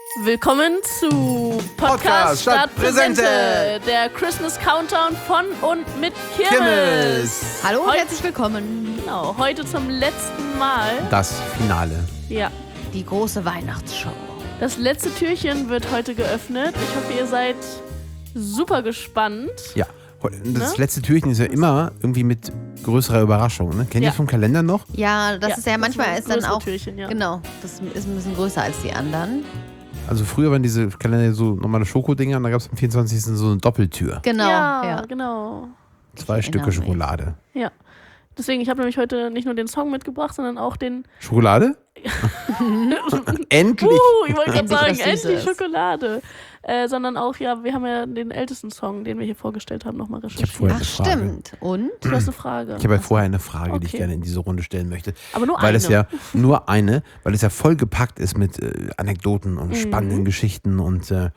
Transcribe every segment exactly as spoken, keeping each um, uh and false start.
Willkommen zu Podcast, Podcast statt Präsente, Präsente, der Christmas Countdown von und mit Kirmes. Kirmes. Hallo und Heu- herzlich willkommen. Genau, heute zum letzten Mal. Das Finale. Ja, Die große Weihnachtsshow. das letzte Türchen wird heute geöffnet. Ich hoffe, ihr seid super gespannt. Ja. Das Ne? letzte Türchen ist ja immer irgendwie mit größerer Überraschung. Ne? Kennt Ja. ihr vom Kalender noch? Ja, das Ja, ist ja das manchmal sind ist dann größere auch. Türchen, ja. Genau, das ist ein bisschen größer als die anderen. Also früher waren diese Kalender so normale Schokodinger und da gab es am vierundzwanzigsten so eine Doppeltür. Genau, ja, ja. genau. Zwei Ich Stücke erinnere mich. Schokolade. Ja. Deswegen, ich habe nämlich heute nicht nur den Song mitgebracht, sondern auch den. Schokolade? Endlich! Uh, ich wollte gerade Endlich sagen, was endlich Süßes. Schokolade. Äh, sondern auch, ja, wir haben ja den ältesten Song, den wir hier vorgestellt haben, nochmal Ich hab vorher recherchiert. Ach, eine Frage. stimmt. Und? Du hast eine Frage. Ich habe ja vorher eine Frage, die ich Okay. gerne in diese Runde stellen möchte. Aber nur Weil eine. es ja nur eine, weil es ja voll gepackt ist mit äh, Anekdoten und Mhm. spannenden Geschichten und äh,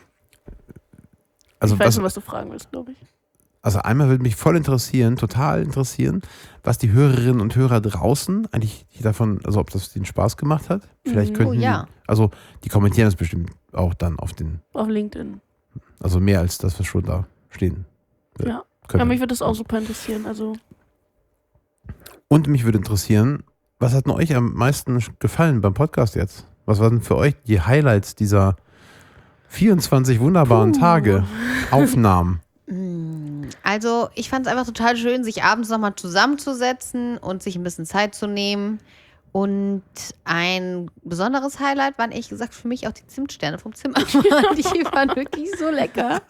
also ich weiß was, schon, was du fragen willst, glaube ich. Also einmal würde mich voll interessieren, total interessieren, was die Hörerinnen und Hörer draußen eigentlich davon, also ob das denen Spaß gemacht hat. Vielleicht Mhm. könnten Oh, ja. die, also die kommentieren das bestimmt auch dann auf den, Auf LinkedIn. also mehr als das, was schon da stehen. Ja. Ja, Können. mich würde das auch super interessieren. Also, Und mich würde interessieren, was hat denn euch am meisten gefallen beim Podcast jetzt? Was waren für euch die Highlights dieser vierundzwanzig wunderbaren Puh. Tage, Aufnahmen? Also, ich fand es einfach total schön, sich abends nochmal zusammenzusetzen und sich ein bisschen Zeit zu nehmen. Und ein besonderes Highlight waren, ehrlich gesagt, für mich auch die Zimtsterne vom Zimmermann. Die waren wirklich so lecker.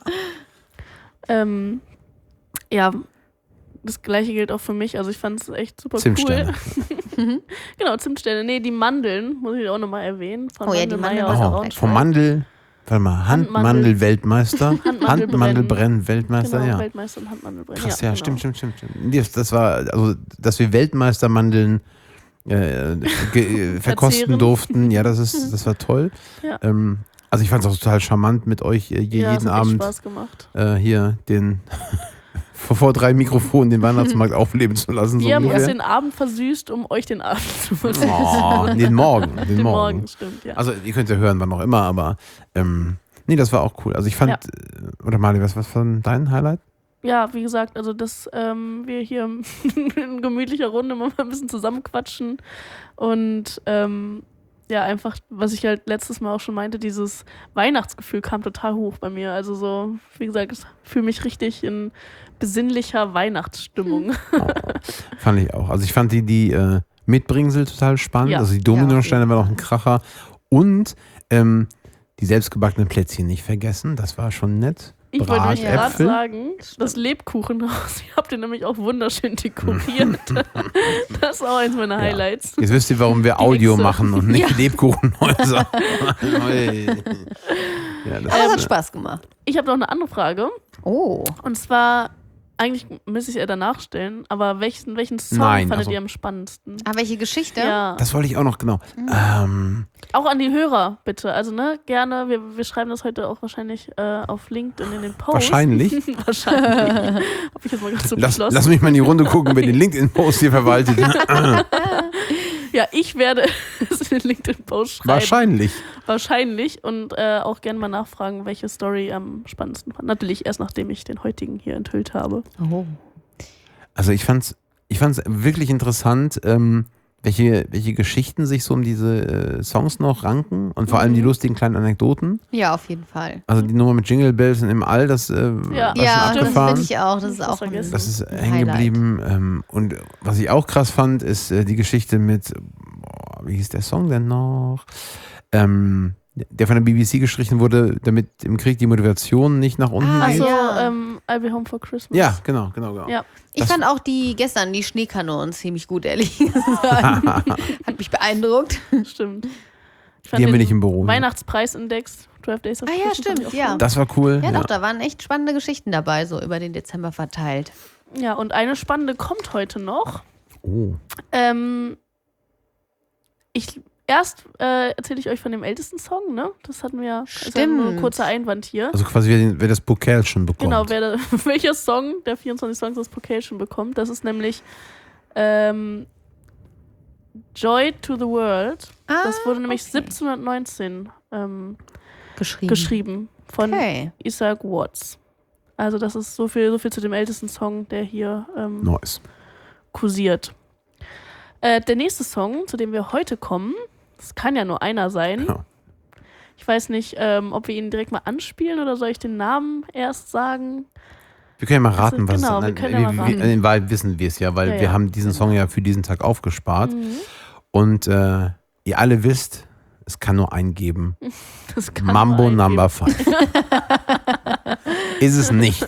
ähm, ja, das Gleiche gilt auch für mich. Also, ich fand es echt super Zimtsterne. cool. Genau, Zimtsterne. Nee, die Mandeln, muss ich auch nochmal erwähnen. Von Oh ja, die Mandelmeier Mandeln aus waren auch Oh, Braunschweig. vom Mandel, warte mal, Handmandel. Handmandel-Weltmeister, Handmandelbrennen. Handmandelbrennen-Weltmeister, Genau, ja. Weltmeister und Handmandelbrennen. Krass, ja, genau. stimmt, stimmt, stimmt, stimmt. Nee, Das, das war, also, dass wir Weltmeistermandeln äh, ge- äh, verkosten Verzehren. durften, ja, das ist, das war toll. Ja. Ähm, also ich fand es auch total charmant mit euch äh, je, Ja, es jeden hat echt Abend Spaß gemacht. äh, hier den vor, vor drei Mikrofonen den Weihnachtsmarkt aufleben zu lassen. So Wir haben uns ungefähr. den Abend versüßt, um euch den Abend zu versüßen. Oh, den Morgen, den, Den Morgen. Morgen, stimmt, ja. Also ihr könnt ja hören, wann auch immer, aber ähm, nee, das war auch cool. Also ich fand, Ja. äh, oder Mali, was, was war denn dein Highlight? Ja, wie gesagt, also dass ähm, wir hier in gemütlicher Runde mal ein bisschen zusammenquatschen und ähm, ja, einfach, was ich halt letztes Mal auch schon meinte, dieses Weihnachtsgefühl kam total hoch bei mir. Also so, wie gesagt, ich fühle mich richtig in besinnlicher Weihnachtsstimmung. Oh, fand ich auch. Also ich fand die, die äh, Mitbringsel total spannend. Ja. Also die Dominosteine waren auch ein Kracher. Und ähm, die selbstgebackenen Plätzchen nicht vergessen. Das war schon nett. Ich wollte nämlich gerade Bratäpfel. sagen, das Lebkuchenhaus, ihr habt ihr nämlich auch wunderschön dekoriert. Das ist auch eins meiner Ja. Highlights. Jetzt wisst ihr, warum wir Die Audio Wichse. machen und nicht Ja. Lebkuchenhäuser. Ui. ja, das Aber es hat ist, Spaß gemacht. Ich habe noch eine andere Frage. Oh. Und zwar, eigentlich müsste ich es eher danach stellen, aber welchen, welchen Song Nein, fandet also- ihr am spannendsten? Aber welche Geschichte? Ja, das wollte ich auch noch, genau. Ähm, auch an die Hörer bitte. Also ne, gerne, wir, wir schreiben das heute auch wahrscheinlich äh, auf LinkedIn in den Post. Wahrscheinlich. Wahrscheinlich. Hab ich jetzt mal ganz so lass, beschlossen. lass mich mal in die Runde gucken, wer den LinkedIn-Post hier verwaltet. Ja, ich werde es in den LinkedIn-Post schreiben. Wahrscheinlich. Wahrscheinlich. Und äh, auch gerne mal nachfragen, welche Story am spannendsten fand. Natürlich erst, nachdem ich den heutigen hier enthüllt habe. Oh. Also ich fand's, ich fand's wirklich interessant, ähm, welche, welche Geschichten sich so um diese äh, Songs noch ranken und vor allem die lustigen kleinen Anekdoten. Ja, auf jeden Fall. Also die Nummer mit Jingle Bells und im All, das äh, Ja. war schon Ja, das abgefahren. finde ich auch. Das ist Das auch ein, vergessen. Das ist ein hängen Highlight. geblieben. Ähm, und was ich auch krass fand, ist äh, die Geschichte mit, boah, wie hieß der Song denn noch? Ähm, der von der B B C gestrichen wurde, damit im Krieg die Motivation nicht nach unten Ah, geht. Achso, ja. ähm, I'll Be Home for Christmas. Ja, genau, genau, genau. Ja. Ich Das- fand auch die gestern, die Schneekanonen, ziemlich gut, ehrlich gesagt. Hat mich beeindruckt. Stimmt. Ich Die haben wir den nicht im Büro. Weihnachtspreisindex, zwölf Days of Ah ja, Christmas, fand ich stimmt, auch ja. Das war cool. Ja, doch, da waren echt spannende Geschichten dabei, so über den Dezember verteilt. cool. Ja, und eine spannende kommt heute noch. Oh. Ähm, ich Erst äh, erzähle ich euch von dem ältesten Song, ne? Das hatten wir. Ist ja nur ein Stimmt. kurzer Einwand hier. Also quasi, wer, den, wer das Pokal schon bekommt. Genau, wer da, welcher Song der vierundzwanzig Songs das Pokal schon bekommt. Das ist nämlich ähm, Joy to the World. Ah, Das wurde nämlich okay. siebzehnhundertneunzehn ähm, geschrieben. geschrieben von Okay. Isaac Watts. Also das ist so viel, so viel zu dem ältesten Song, der hier ähm, Nice. kursiert. Äh, der nächste Song, zu dem wir heute kommen, das kann ja nur einer sein. Ja. Ich weiß nicht, ähm, ob wir ihn direkt mal anspielen oder soll ich den Namen erst sagen? Wir können ja mal raten, Also, was genau, es wir ist. können ja mal wir, raten. wir, in Wahrheit wissen wir es ja, weil Ja, wir ja. haben diesen Song ja für diesen Tag aufgespart. Mhm. Und äh, ihr alle wisst, es kann nur einen geben. Das kann Mambo nur einen Number Five. Ist es nicht.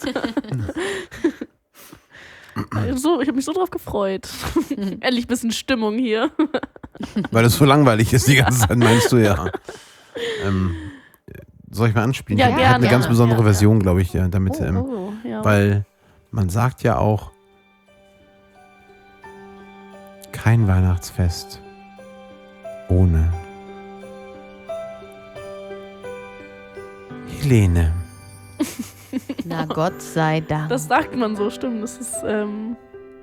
geben. So, ich habe mich so drauf gefreut. Endlich ein bisschen Stimmung hier. Weil es so langweilig ist die ganze Zeit, meinst du ja. Ähm, soll ich mal anspielen? Ja, ich habe gerne, eine ganz gerne. besondere Ja, ja. Version, glaube ich, ja, damit. Oh, Ähm, oh, ja. Weil man sagt ja auch, kein Weihnachtsfest ohne Helene. Na Gott sei Dank. Das sagt man so, stimmt. Das ist, ähm,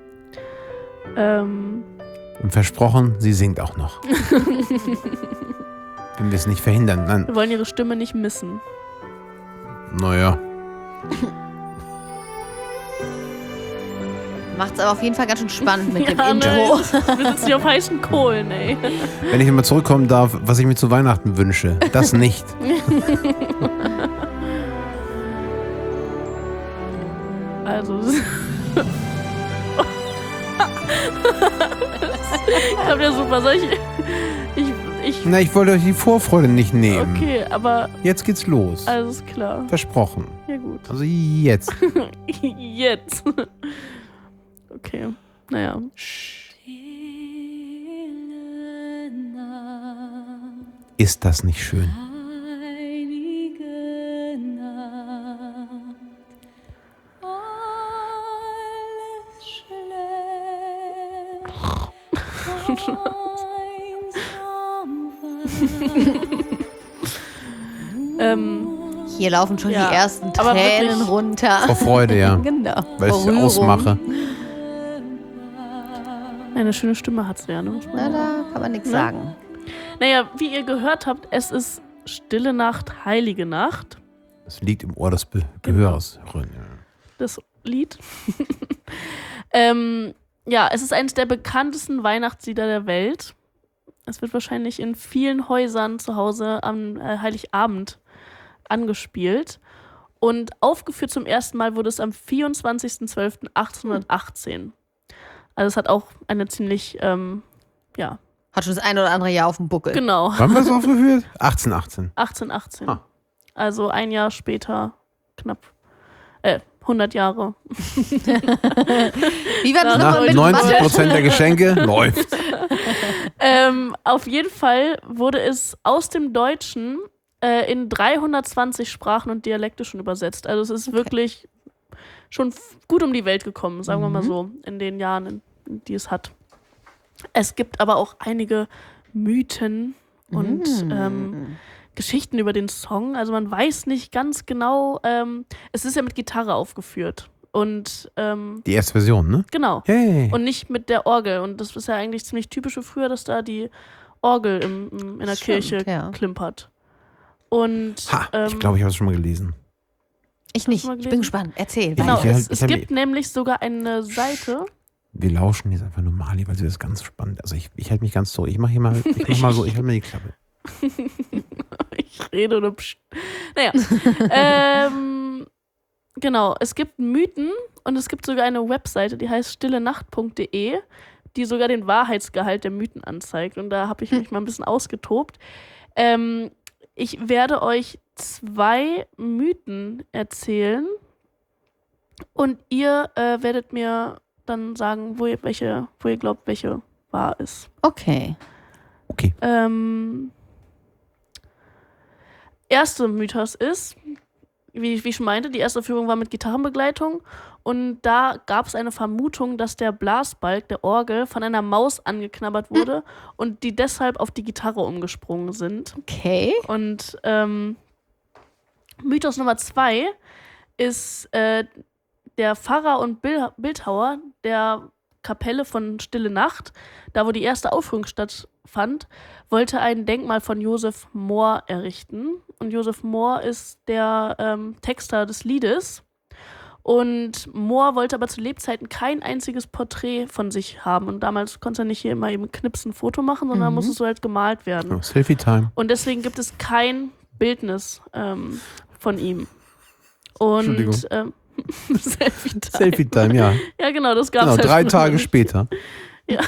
ähm, Und versprochen, sie singt auch noch. Wenn wir es nicht verhindern, dann, wir wollen ihre Stimme nicht missen. naja. Macht's aber auf jeden Fall ganz schön spannend mit dem Ja, ne, Intro. wir sitzen hier auf heißen Kohlen, ey. Wenn ich immer zurückkommen darf, was ich mir zu Weihnachten wünsche, das nicht. Also. Ich hab ja super, soll ich. Ich. ich Na, ich wollte euch die Vorfreude nicht nehmen. okay, aber Jetzt geht's los. alles klar. Versprochen. Ja, gut. Also jetzt. Jetzt. Okay, naja. Ist das nicht schön? ähm, Hier laufen schon Ja, die ersten aber Tränen wirklich- runter. Vor Freude, ja. Genau. Weil ich es Berührung. ausmache. eine schöne Stimme hat sie ja, ne? muss man Na, sagen. da kann man nichts Ne? sagen. Naja, wie ihr gehört habt, es ist Stille Nacht, Heilige Nacht. Das liegt im Ohr des Be Gehörers. Das Lied. ähm, ja, es ist eines der bekanntesten Weihnachtslieder der Welt. Es wird wahrscheinlich in vielen Häusern zu Hause am äh, Heiligabend angespielt. Und aufgeführt zum ersten Mal wurde es am vierundzwanzigsten zwölften achtzehnhundertachtzehn. Also es hat auch eine ziemlich, ähm, ja, Hat schon das ein oder andere Jahr auf dem Buckel. genau, Wann war es aufgeführt? achtzehn achtzehn. achtzehnhundertachtzehn. Ah. Also ein Jahr später, knapp, äh, hundert Jahre. Wie war das Na, nochmal mit neunzig Mathe? Prozent der Geschenke läuft. Ähm, auf jeden Fall wurde es aus dem Deutschen äh, in dreihundertzwanzig Sprachen und Dialekte schon übersetzt. Also es ist Okay. wirklich schon f- gut um die Welt gekommen, sagen wir mal Mhm. so, in den Jahren, in, in die es hat. Es gibt aber auch einige Mythen und Mm. ähm, Geschichten über den Song. Also man weiß nicht ganz genau, ähm, es ist ja mit Gitarre aufgeführt. Und ähm, Die erste Version, ne? genau. Hey. Und nicht mit der Orgel. Und das ist ja eigentlich ziemlich typisch für früher, dass da die Orgel im, im, in der Stimmt, Kirche ja. klimpert. Und Ha, ähm, ich glaube, ich habe es schon mal gelesen. Ich nicht. Hast du mal Ich bin gelesen? gespannt. Erzähl. genau, Ich- ich- es, ich es hab- gibt nämlich sogar eine Seite. Wir lauschen jetzt einfach nur Mali, weil sie das ganz spannend. Also ich, ich halte mich ganz zurück. Ich mache hier mal, ich mach mal so, ich halte mir die Klappe. Ich rede oder pst. Naja. ähm, genau, es gibt Mythen und es gibt sogar eine Webseite, die heißt stille nacht punkt de, die sogar den Wahrheitsgehalt der Mythen anzeigt. Und da habe ich mich mal ein bisschen ausgetobt. Ähm, ich werde euch zwei Mythen erzählen und ihr äh, werdet mir dann sagen, wo ihr, welche, wo ihr glaubt, welche wahr ist. Okay. Okay. Ähm, erste Mythos ist, wie, wie ich schon meinte, die erste Führung war mit Gitarrenbegleitung und da gab es eine Vermutung, dass der Blasbalg der Orgel von einer Maus angeknabbert wurde und die deshalb auf die Gitarre umgesprungen sind. Okay. Und ähm, Mythos Nummer zwei ist äh, der Pfarrer und Bil- Bildhauer, der Kapelle von Stille Nacht, da wo die erste Aufführung stattfand, wollte ein Denkmal von Joseph Mohr errichten. Und Joseph Mohr ist der ähm, Texter des Liedes. Und Mohr wollte aber zu Lebzeiten kein einziges Porträt von sich haben. Und damals konntest du nicht hier immer eben knipsen ein Foto machen, sondern mhm. musstest du halt gemalt werden. Oh, Selfie-Time. Und deswegen gibt es kein Bildnis ähm, von ihm. Und Entschuldigung. Ähm, Selfie-Time. Selfie-Time, ja. Ja, genau, das gab es genau, halt drei schon Tage nicht. später. Ja.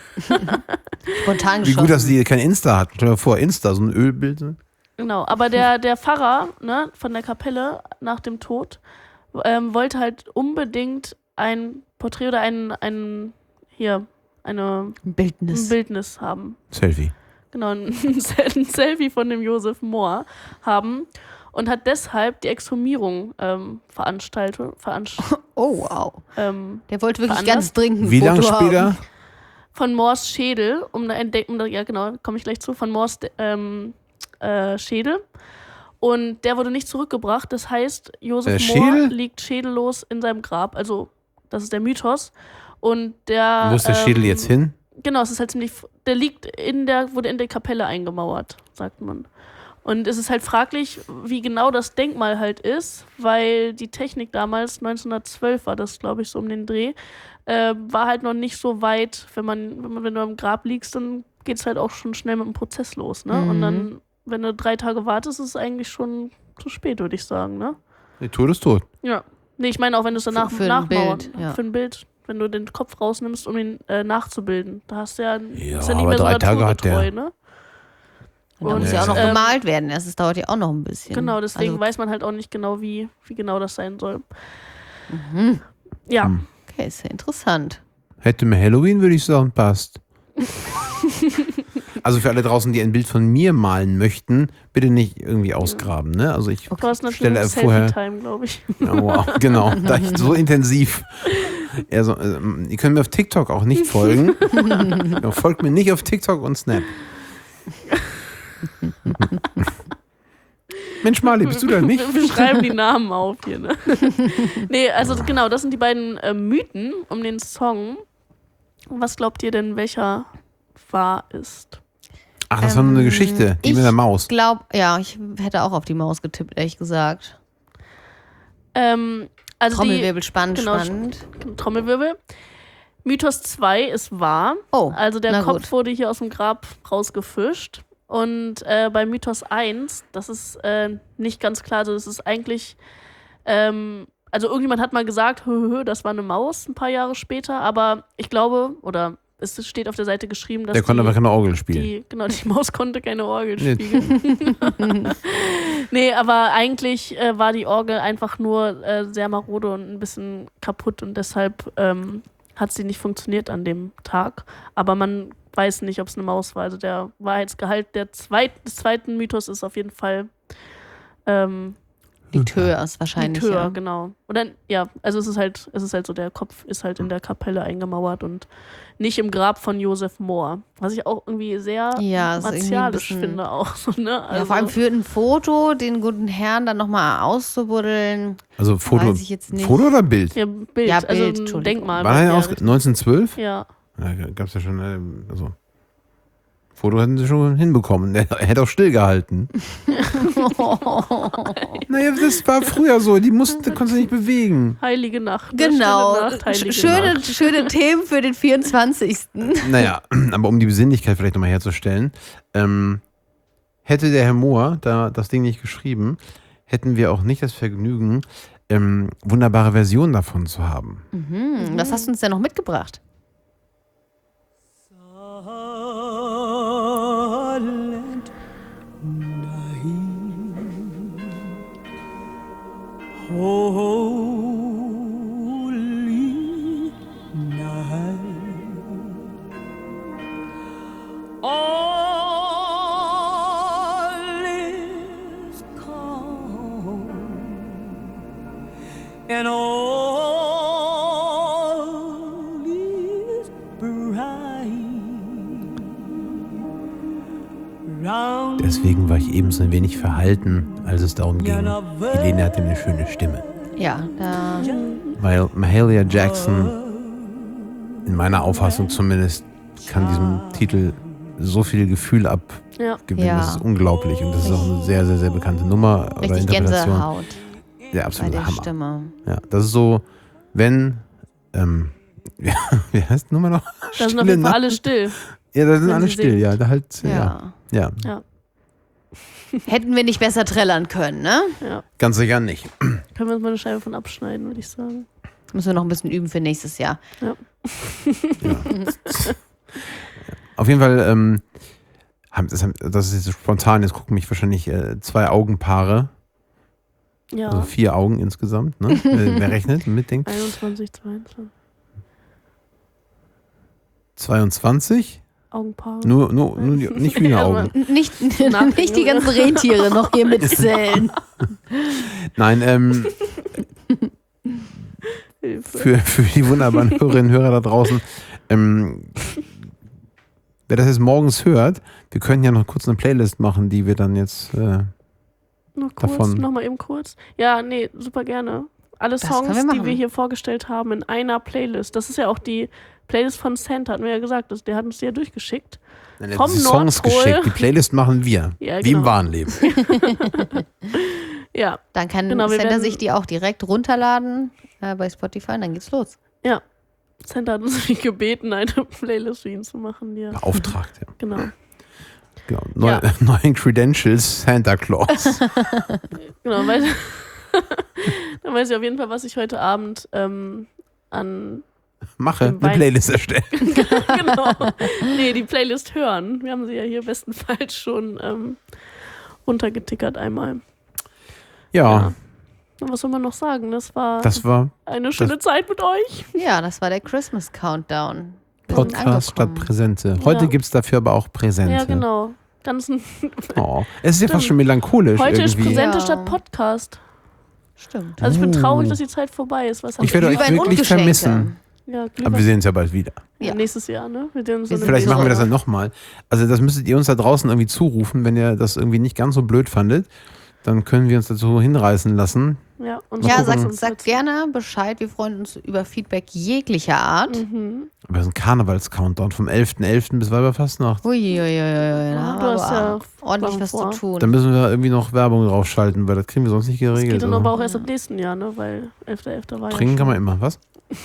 Spontan Wie gut, dass die kein Insta hatten. Stell dir vor, Insta, so ein Ölbild. Genau, aber der, der Pfarrer ne, von der Kapelle nach dem Tod ähm, wollte halt unbedingt ein Porträt oder ein, ein hier, eine Bildnis. ein Bildnis haben. Selfie. Genau, ein, ein Selfie von dem Joseph Mohr haben und hat deshalb die Exhumierung ähm, veranstaltet. Veranst- Oh, wow. ähm, Der wollte wirklich veranlasst. ganz dringend ein Wie Foto lange später? haben. Von Moors Schädel, um da entdecken, ja genau, komme ich gleich zu, von Moors ähm, äh, Schädel. Und der wurde nicht zurückgebracht. Das heißt, Joseph Äh, Mohr Schädel? liegt schädellos in seinem Grab. Also, das ist der Mythos. Und der. Wo ist der Schädel ähm, jetzt hin? Genau, es ist halt ziemlich. Der liegt in der, wurde in der Kapelle eingemauert, sagt man. Und es ist halt fraglich, wie genau das Denkmal halt ist, weil die Technik damals, neunzehnhundertzwölf war das, glaube ich, so um den Dreh, äh, war halt noch nicht so weit, wenn man, wenn man, wenn du am Grab liegst, dann geht es halt auch schon schnell mit dem Prozess los, ne? Mhm. Und dann, wenn du drei Tage wartest, ist es eigentlich schon zu spät, würde ich sagen, ne? Der Tod ist tot. Ja. Nee, ich meine auch, wenn du es danach Für- für ein nachmauern, Bild, ja. für ein Bild, wenn du den Kopf rausnimmst, um ihn äh, nachzubilden, da hast du ja, Ja, ist ja nicht aber mehr so drei Tage hat der- naturgetreu, ne? Und da Und, muss ja auch noch ähm, gemalt werden. Das dauert ja auch noch ein bisschen. Genau, deswegen Also, weiß man halt auch nicht genau, wie, wie genau das sein soll. Mhm. Ja, Hm. Okay, ist ja interessant. Hätte mir Halloween, würde ich sagen, passt. Also für alle draußen, die ein Bild von mir malen möchten, bitte nicht irgendwie ausgraben, ne? Also ich du hast stelle natürlich vorher. Selfie-Time, glaube ich. Ja, wow, genau, da ich so intensiv. Also, äh, ihr könnt mir auf TikTok auch nicht folgen. Ja, folgt mir nicht auf TikTok und Snap. Mensch, Marli, bist du da nicht? Wir schreiben die Namen auf hier, ne? Nee, also genau, das sind die beiden äh, Mythen um den Song. Was glaubt ihr denn, welcher wahr ist? Ach, das war nur eine Ähm, Geschichte, die ich mit der Maus. Ich glaube, ja, ich hätte auch auf die Maus getippt, ehrlich gesagt. Ähm, also Trommelwirbel, spannend, genau, spannend. die Trommelwirbel. Mythos zwei ist wahr. Oh, Also der na Kopf gut. wurde hier aus dem Grab rausgefischt. Und äh, bei Mythos eins, das ist äh, nicht ganz klar, also das ist eigentlich, ähm, also irgendjemand hat mal gesagt, hö, hö, hö, das war eine Maus ein paar Jahre später, aber ich glaube, oder es steht auf der Seite geschrieben, dass Der konnte die, aber keine Orgel spielen. die, genau, die Maus konnte keine Orgel Nee. spielen. Nee, aber eigentlich äh, war die Orgel einfach nur äh, sehr marode und ein bisschen kaputt und deshalb ähm, hat sie nicht funktioniert an dem Tag. Aber man weiß nicht, ob es eine Maus war. Also der Wahrheitsgehalt der zweit, des zweiten Mythos ist auf jeden Fall ähm, Liegt höher ist wahrscheinlich. höher, Ja. genau. Oder ja, also es ist halt, es ist halt so, der Kopf ist halt in der Kapelle eingemauert und nicht im Grab von Joseph Mohr. Was ich auch irgendwie sehr Ja, ist irgendwie ein martialisch bisschen- finde auch. So, ne? also, Ja, vor allem für ein Foto, den guten Herrn dann nochmal auszubuddeln. Also Foto, Weiß ich jetzt nicht. Foto oder Bild? ja, Bild, Ja, also Bild, ein Entschuldigung. Denkmal. War er ja, aus neunzehnhundertzwölf? ja. Ja, gab es ja schon, äh, also Foto hätten sie schon hinbekommen. Er hätte auch stillgehalten. Naja, das war früher so. Die mussten, da konntest du nicht bewegen. Heilige Nacht. ne? Genau. Stille Nacht, Heilige Schöne, Nacht. schöne Themen für den vierundzwanzigsten Naja, aber um die Besinnlichkeit vielleicht nochmal herzustellen, ähm, hätte der Herr Mohr da das Ding nicht geschrieben, hätten wir auch nicht das Vergnügen, ähm, wunderbare Versionen davon zu haben. Hm, was hast du uns denn noch mitgebracht? Silent night, holy night, all is calm and all is bright. Deswegen war ich eben so ein wenig verhalten, als es darum ging, Helene hatte eine schöne Stimme. Ja, da Weil Mahalia Jackson in meiner Auffassung zumindest, kann diesem Titel so viel Gefühl abgewinnen. Ja. Ja. Das ist unglaublich. Und das ist auch eine sehr, sehr, sehr bekannte Nummer oder Richtig Interpretation. Gänsehaut Ja, bei absolut der Hammer. Stimme. Ja, das ist so, wenn, ähm, ja, wie heißt die Nummer noch? Da sind auf Stille jeden Fall Nacht. alle still. Ja, da sind wenn alle sie still, singt. ja. Da halt, ja. Ja. ja. Hätten wir nicht besser trällern können, ne? Ja. Ganz sicher nicht. Können wir uns mal eine Scheibe von abschneiden, würde ich sagen. Müssen wir noch ein bisschen üben für nächstes Jahr. Auf jeden Fall, ähm, haben- das, haben- das ist jetzt spontan, jetzt gucken mich wahrscheinlich äh, zwei Augenpaare, Ja. also vier Augen insgesamt, ne? Wer wer rechnet und mitdenkt. einundzwanzig, zweiundzwanzig. zweiundzwanzig? Augenpaare. Nur, nur, nur die, nicht Hühneraugen. N- Nicht, Nachdenken, nicht die oder? ganzen Rentiere noch hier mitzählen. Nein, ähm, Hilfe. für, für die wunderbaren Hörerinnen und Hörer da draußen, ähm, wer das jetzt morgens hört, wir können ja noch kurz eine Playlist machen, die wir dann jetzt, äh, Noch kurz, davon- noch mal eben kurz. Ja, nee, super gerne. Alle Das können Songs, wir die machen. wir hier vorgestellt haben, in einer Playlist. Das ist ja auch die Playlist von Santa, hatten wir ja gesagt. Das, der hat uns die ja durchgeschickt. die Vom Songs Nordpol. geschickt. Die Playlist machen wir, Ja, wie im genau. wahren Leben. Ja, Dann kann Genau, wir Santa werden- sich die auch direkt runterladen äh, bei Spotify und dann geht's los. Santa hat uns nämlich gebeten, eine Playlist für ihn zu machen. Die er, Beauftragt, ja. genau. Genau. Neu, Ja. Neuen Credentials, Santa Claus. Genau, weil dann weiß ich auf jeden Fall, was ich heute Abend ähm, an Mache, Im eine Wein- Playlist erstellen. genau. Nee, die Playlist hören. Wir haben sie ja hier bestenfalls schon ähm, runtergetickert einmal. Ja, Und was soll man noch sagen? Das war das war eine schöne Zeit mit euch. Ja, das war der Christmas Countdown. Wir sind Podcast statt angekommen. Präsente. Heute Ja. gibt es dafür aber auch Präsente. Ja, genau. Ganzen Oh, es ist ja fast Stimmt. schon melancholisch Heute ist irgendwie. Präsente Ja. statt Podcast. Stimmt. Also ich bin Oh. traurig, dass die Zeit vorbei ist. Was haben Ich werde wir? euch Glühwein und wirklich Geschenke. vermissen. Ja, Aber Glühwein. wir sehen uns ja bald wieder. Ja, Ja. nächstes Jahr, ne? Mit dem so Wir einem sind Vielleicht machen wir das Episode. dann nochmal. Also das müsstet ihr uns da draußen irgendwie zurufen, wenn ihr das irgendwie nicht ganz so blöd fandet. Dann können wir uns dazu hinreißen lassen. Ja, und Ja, Mal sagt gucken. sag gerne Bescheid. Wir freuen uns über Feedback jeglicher Art. Mhm. Aber das ist ein Karnevals-Countdown vom elften elften bis Weiberfastnacht. Uiuiui, Ja, da haben du wir hast ja aber ordentlich was vor. zu tun. Da müssen wir irgendwie noch Werbung draufschalten, weil das kriegen wir sonst nicht Das geregelt. geht dann Also. aber auch erst ab nächsten Jahr, ne? Weil elfter elfter war Trinken ja kann schon. man immer, was?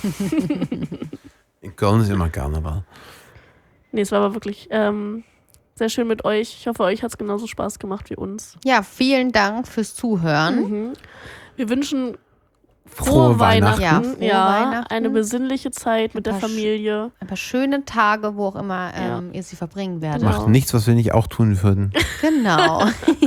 In Köln ist immer Karneval. Nee, es war aber wirklich ähm, sehr schön mit euch. Ich hoffe, euch hat es genauso Spaß gemacht wie uns. Ja, vielen Dank fürs Zuhören. Mhm. Wir wünschen frohe, Frohe Weihnachten. Weihnachten. Ja, frohe Weihnachten. Eine besinnliche Zeit mit der Ein paar Familie. Ein paar schöne Tage, wo auch immer ähm, ihr sie verbringen werdet. Genau. Macht nichts, was wir nicht auch tun würden. Genau.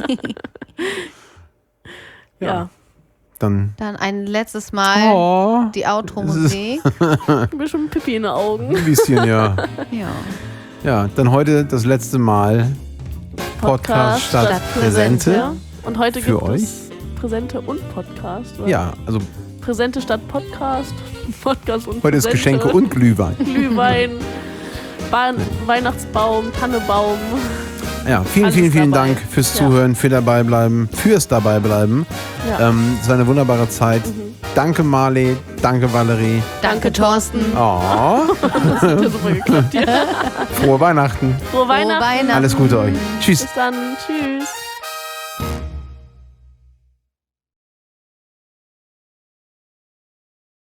Ja. Dann. Dann ein letztes Mal Oh, die Outro-Musik. Ein bisschen Pipi in den Augen. ein bisschen, ja. Ja. Ja, dann heute das letzte Mal Podcast statt Präsente. Und heute Für gibt euch. es Präsente und Podcast. oder? Ja, also Präsente statt Podcast. Podcast und heute ist Präsente. Geschenke und Glühwein. Glühwein. Ba- Weihnachtsbaum, Tannebaum. Ja, vielen, Alles vielen, vielen dabei. Dank fürs Ja. Zuhören, für dabei bleiben, fürs dabei bleiben. Ja. Ähm, es war eine wunderbare Zeit. Mhm. Danke Marley, danke Valerie. Danke, Thorsten. Oh, Das hat ja super geklappt hier. frohe Weihnachten. Frohe Weihnachten. Weihnachten. Alles Gute euch. Tschüss. Bis dann. Tschüss.